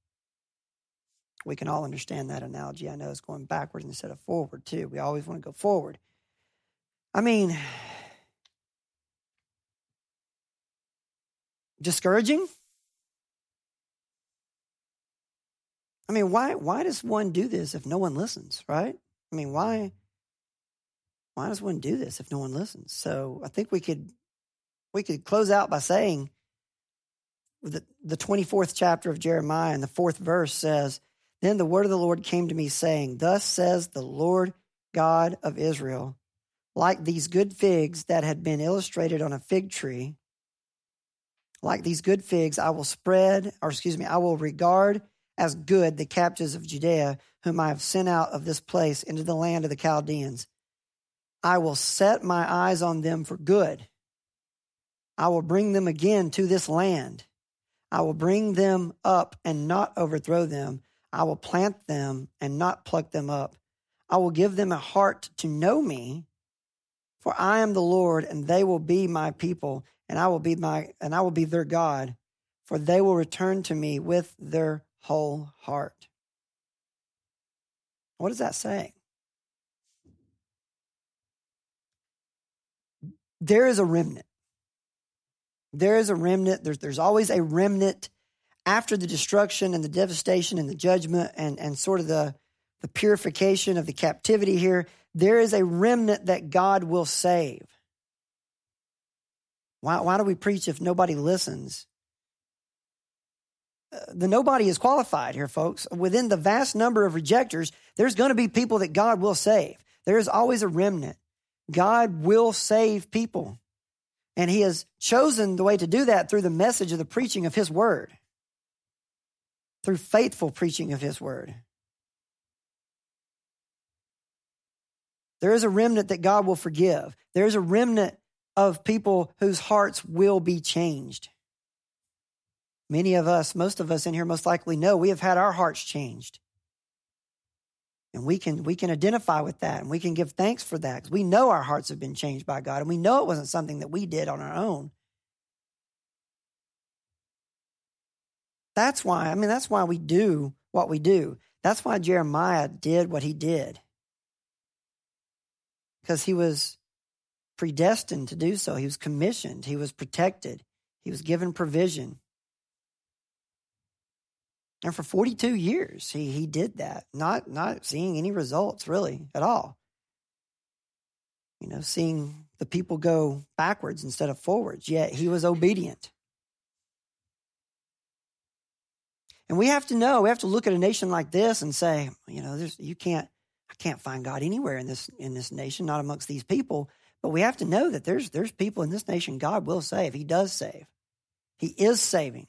We can all understand that analogy. I know it's going backward instead of forward, too. We always want to go forward. I mean, discouraging? I mean, why does one do this if no one listens, right? I mean, why does one do this if no one listens? So I think we could close out by saying the 24th chapter of Jeremiah and the 4th verse says, "Then the word of the Lord came to me, saying, Thus says the Lord God of Israel, like these good figs that had been illustrated on a fig tree, like these good figs, I will regard as good the captives of Judea, whom I have sent out of this place into the land of the Chaldeans. I will set my eyes on them for good. I will bring them again to this land. I will bring them up and not overthrow them. I will plant them and not pluck them up. I will give them a heart to know me, for I am the Lord, and they will be my people, and I will be their God, for they will return to me with their whole heart." What is that saying? there is a remnant. There is a remnant. There's always a remnant after the destruction and the devastation and the judgment and sort of the purification of the captivity here. There is a remnant that God will save. Why do we preach if nobody listens? The nobody is qualified here, folks. Within the vast number of rejectors, there's going to be people that God will save. There is always a remnant. God will save people. And he has chosen the way to do that through the message of the preaching of his word, through faithful preaching of his word. There is a remnant that God will forgive. There is a remnant of people whose hearts will be changed. Many of us, most of us in here most likely know we have had our hearts changed. And we can identify with that, and we can give thanks for that, because we know our hearts have been changed by God, and we know it wasn't something that we did on our own. That's why we do what we do. That's why Jeremiah did what he did. Because he was predestined to do so. He was commissioned. He was protected. He was given provision. And for 42 years, he did that, not seeing any results really at all. Seeing the people go backwards instead of forwards, yet he was obedient. And we have to look at a nation like this and say, I can't find God anywhere in this nation, not amongst these people. But we have to know that there's people in this nation God will save. He does save. He is saving.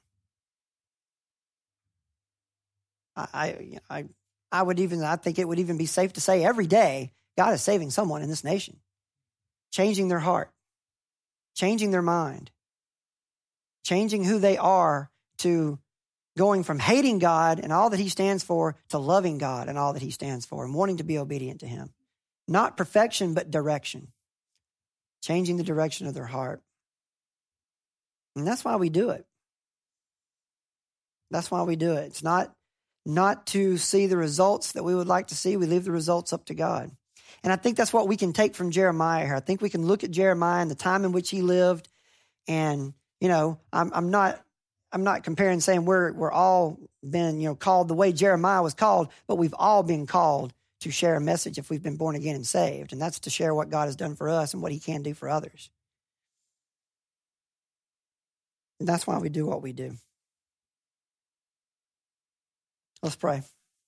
I think it would even be safe to say every day God is saving someone in this nation, changing their heart, changing their mind, changing who they are, to going from hating God and all that he stands for to loving God and all that he stands for and wanting to be obedient to him. Not perfection, but direction. Changing the direction of their heart. And that's why we do it. That's why we do it. It's not to see the results that we would like to see. We leave the results up to God. And I think that's what we can take from Jeremiah here. I think we can look at Jeremiah and the time in which he lived. And, I'm not comparing, saying we're all been, called the way Jeremiah was called, but we've all been called to share a message if we've been born again and saved. And that's to share what God has done for us and what he can do for others. And that's why we do what we do. Let's pray.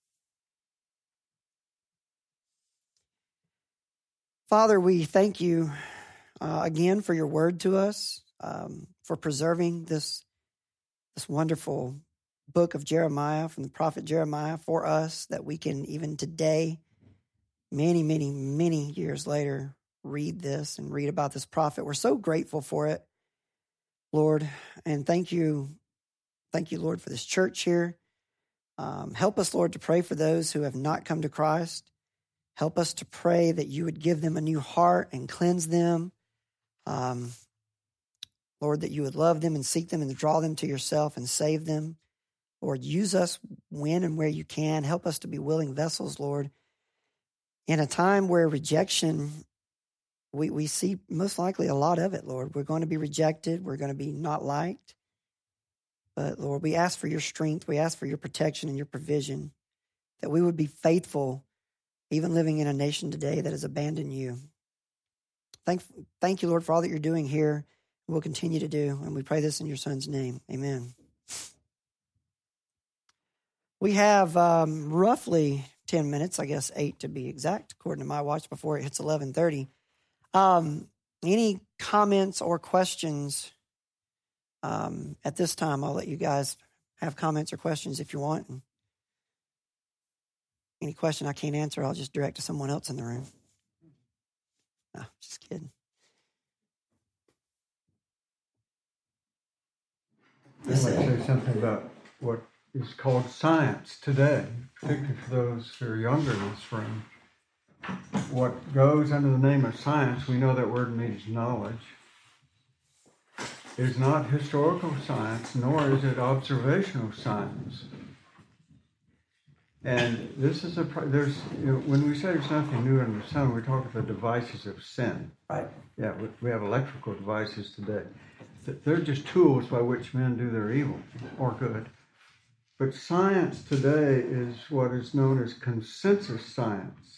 Father, we thank you again for your word to us, for preserving this wonderful book of Jeremiah from the prophet Jeremiah for us, that we can even today, many, many, many years later, read this and read about this prophet. We're so grateful for it, Lord, and thank you, Lord, for this church here. Help us, Lord, to pray for those who have not come to Christ. Help us to pray that you would give them a new heart and cleanse them. Lord, that you would love them and seek them and draw them to yourself and save them. Lord, use us when and where you can. Help us to be willing vessels, Lord. In a time where rejection, we see most likely a lot of it, Lord. We're going to be rejected. We're going to be not liked. But Lord, we ask for your strength. We ask for your protection and your provision, that we would be faithful, even living in a nation today that has abandoned you. Thank you, Lord, for all that you're doing here. We'll continue to do. And we pray this in your son's name. Amen. We have roughly 10 minutes, I guess 8 to be exact, according to my watch, before it hits 11:30. Any comments or questions? At this time, I'll let you guys have comments or questions if you want. And any question I can't answer, I'll just direct to someone else in the room. No, just kidding. I'd like to say something about what is called science today, particularly for those who are younger in this room. What goes under the name of science, we know that word means knowledge. It is not historical science, nor is it observational science. And this is there's, when we say there's nothing new under the sun, we're talking about the devices of sin. Right. Yeah, we have electrical devices today. They're just tools by which men do their evil or good. But science today is what is known as consensus science.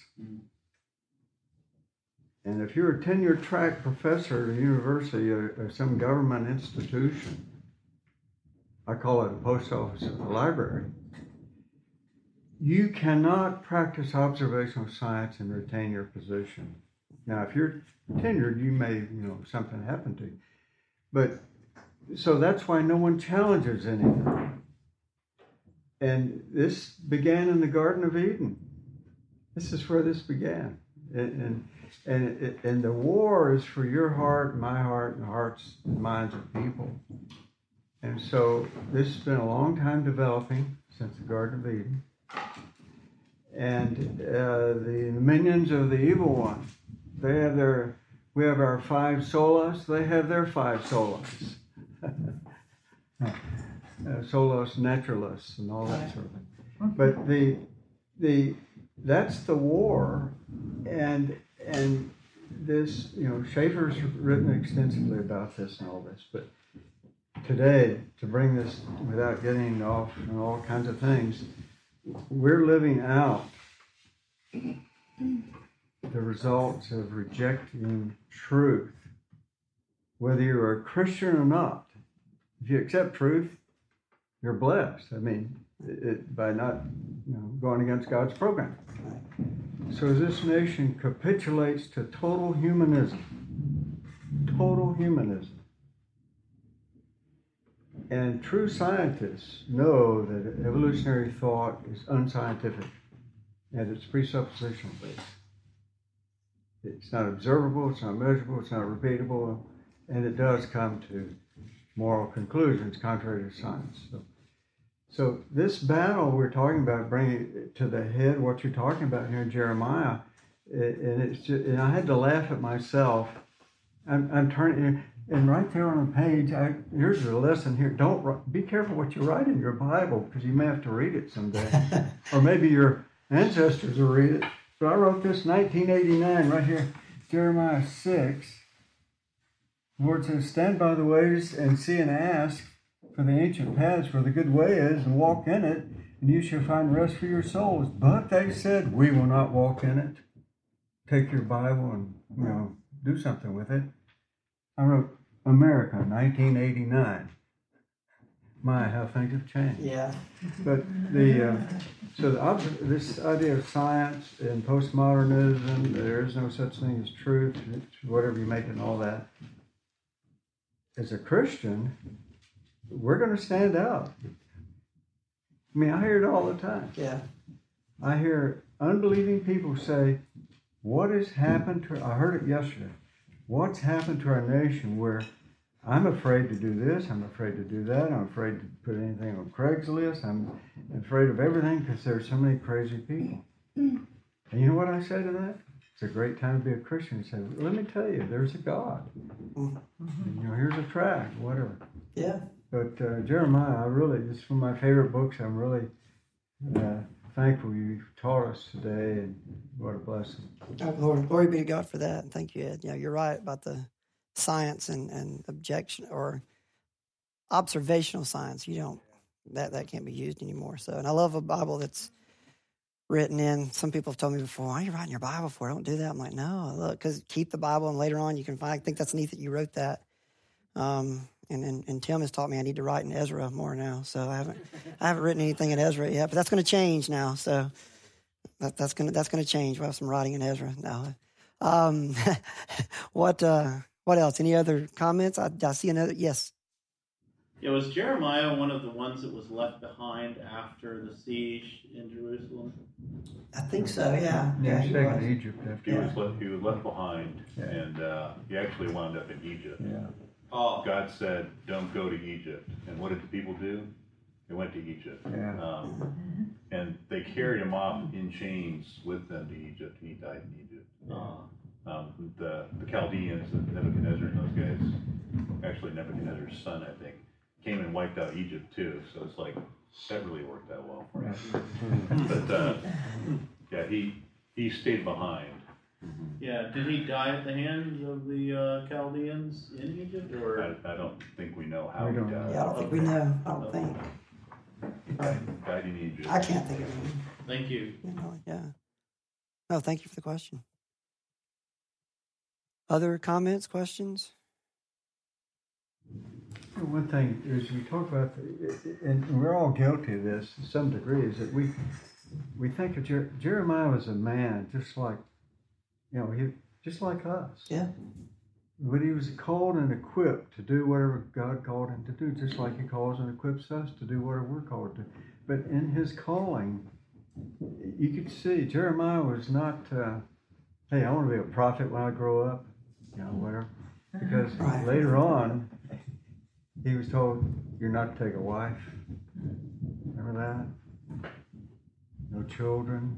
And if you're a tenure track professor at a university or some government institution, I call it a post office or a library, you cannot practice observational science and retain your position. Now, if you're tenured, you may, something happen to you. But, so that's why no one challenges anything. And this began in the Garden of Eden. This is where this began. And the war is for your heart, my heart, and the hearts and minds of people. And so this has been a long time developing since the Garden of Eden. And the minions of the evil one, we have our 5 solas, they have their 5 solas. Solos naturalis and all that sort of thing. But that's the war, and this, Schaeffer's written extensively about this and all this, but today, to bring this without getting off on all kinds of things, we're living out the results of rejecting truth, whether you're a Christian or not. If you accept truth, you're blessed. I mean, by not going against God's program. So as this nation capitulates to total humanism, and true scientists know that evolutionary thought is unscientific and it's presuppositional based. It's not observable, it's not measurable, it's not repeatable, and it does come to moral conclusions contrary to science. So this battle we're talking about, bringing it to the head, what you're talking about here in Jeremiah, and I had to laugh at myself. I'm turning, and right there on the page, here's a lesson here. Be careful what you write in your Bible, because you may have to read it someday. Or maybe your ancestors will read it. So I wrote this in 1989 right here, Jeremiah 6. The Lord says, stand by the ways and see and ask for the ancient paths where the good way is, and walk in it, and you shall find rest for your souls. But they said, we will not walk in it. Take your Bible and do something with it. I wrote America, 1989. My, how things have changed. Yeah. But this idea of science and postmodernism, there is no such thing as truth, it's whatever you make it and all that. As a Christian, we're going to stand out. I mean, I hear it all the time. Yeah. I hear unbelieving people say, what has happened to, I heard it yesterday, what's happened to our nation where I'm afraid to do this, I'm afraid to do that, I'm afraid to put anything on Craigslist, I'm afraid of everything because there's so many crazy people. And you know what I say to that? It's a great time to be a Christian. You say, let me tell you, there's a God. And, here's a track, whatever. Yeah. But Jeremiah, this is one of my favorite books. I'm really thankful you taught us today, and what a blessing. Glory be to God for that. And thank you, Ed. Yeah, you're right about the science and objection or observational science. That can't be used anymore. So, and I love a Bible that's written in. Some people have told me before, why are you writing your Bible for? Don't do that. I'm like, no, look, because keep the Bible, and later on you can find. I think that's neat that you wrote that. And Tim has taught me I need to write in Ezra more now. So I haven't written anything in Ezra yet, but that's going to change now. So that's going to change. We'll have some writing in Ezra now. What else? Any other comments? I see another. Yes. Yeah, was Jeremiah one of the ones that was left behind after the siege in Jerusalem? I think so. Yeah. Yeah, he was in Egypt. He was left behind, and he actually wound up in Egypt. Yeah. Oh. God said, "Don't go to Egypt." And what did the people do? They went to Egypt. Yeah. And they carried him off in chains with them to Egypt. He died in Egypt. The Chaldeans, Nebuchadnezzar and those guys, actually Nebuchadnezzar's son, I think, came and wiped out Egypt too, so it's like, that really worked out well for him. But, yeah, he stayed behind. Yeah, did he die at the hands of the Chaldeans in Egypt, or? I don't think we know how We he don't died. Yeah, I don't think we know. I don't think. Died in Egypt. I can't think of any. Thank you. Yeah. No, thank you for the question. Other comments, questions? One thing is we talk about, and we're all guilty of this to some degree, is that we think of Jeremiah was a man just like, just like us. Yeah. But he was called and equipped to do whatever God called him to do, just like he calls and equips us to do whatever we're called to. But in his calling, you could see Jeremiah was not, hey, I want to be a prophet when I grow up, whatever. Because later on, he was told, you're not to take a wife. Remember that? No children.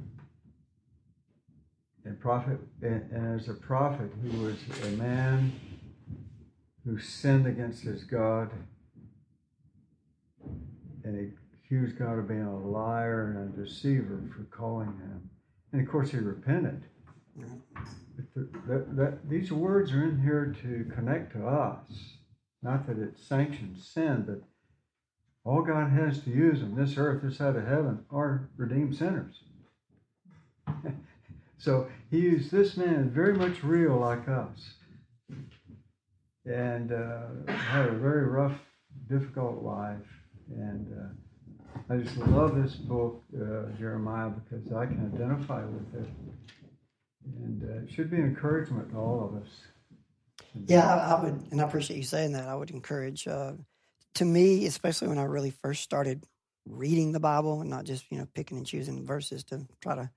And as a prophet, he was a man who sinned against his God, and he accused God of being a liar and a deceiver for calling him. And of course, he repented. But these words are in here to connect to us. Not that it sanctions sin, but all God has to use on this earth, this side of heaven, are redeemed sinners. So he used this man, very much real like us, and had a very rough, difficult life. And I just love this book, Jeremiah, because I can identify with it. And it should be an encouragement to all of us. Yeah, I would, and I appreciate you saying that. I would encourage, to me, especially when I really first started reading the Bible and not just, picking and choosing verses to try to,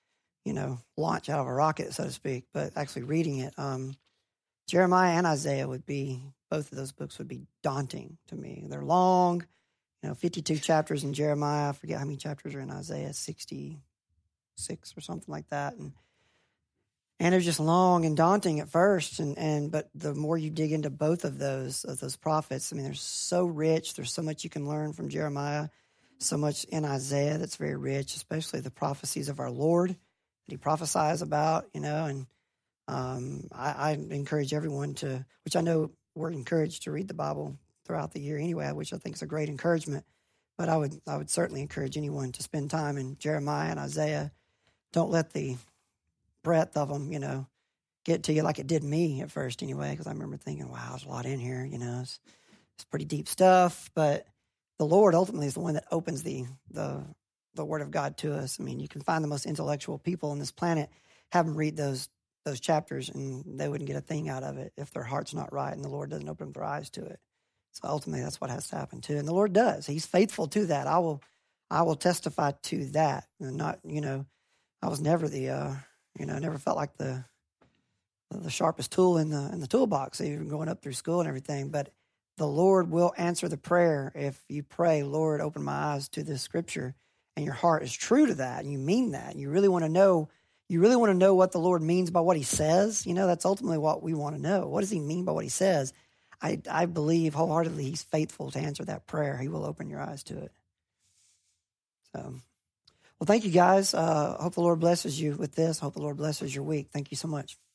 launch out of a rocket, so to speak, but actually reading it. Jeremiah and Isaiah both of those books would be daunting to me. They're long, 52 chapters in Jeremiah. I forget how many chapters are in Isaiah, 66 or something like that. And they're just long and daunting at first. But the more you dig into both of those prophets, they're so rich. There's so much you can learn from Jeremiah, so much in Isaiah that's very rich, especially the prophecies of our Lord that he prophesies about, and I encourage everyone to, which I know we're encouraged to read the Bible throughout the year anyway, which I think is a great encouragement. But I would certainly encourage anyone to spend time in Jeremiah and Isaiah. Don't let the breadth of them, get to you like it did me at first anyway, because I remember thinking, wow, there's a lot in here, it's pretty deep stuff. But the Lord ultimately is the one that opens the Word of God to us. You can find the most intellectual people on this planet, have them read those chapters, and they wouldn't get a thing out of it if their heart's not right and the Lord doesn't open their eyes to it. So ultimately, that's what has to happen too, and the Lord does. He's faithful to that. I will testify to that. And not, I was never I never felt like the sharpest tool in the toolbox, even going up through school and everything. But the Lord will answer the prayer if you pray, Lord, open my eyes to this scripture, and your heart is true to that, and you mean that, and you really want to know. You really want to know what the Lord means by what he says. That's ultimately what we want to know. What does he mean by what he says? I believe wholeheartedly he's faithful to answer that prayer. He will open your eyes to it. So, well, thank you guys. Hope the Lord blesses you with this. Hope the Lord blesses your week. Thank you so much.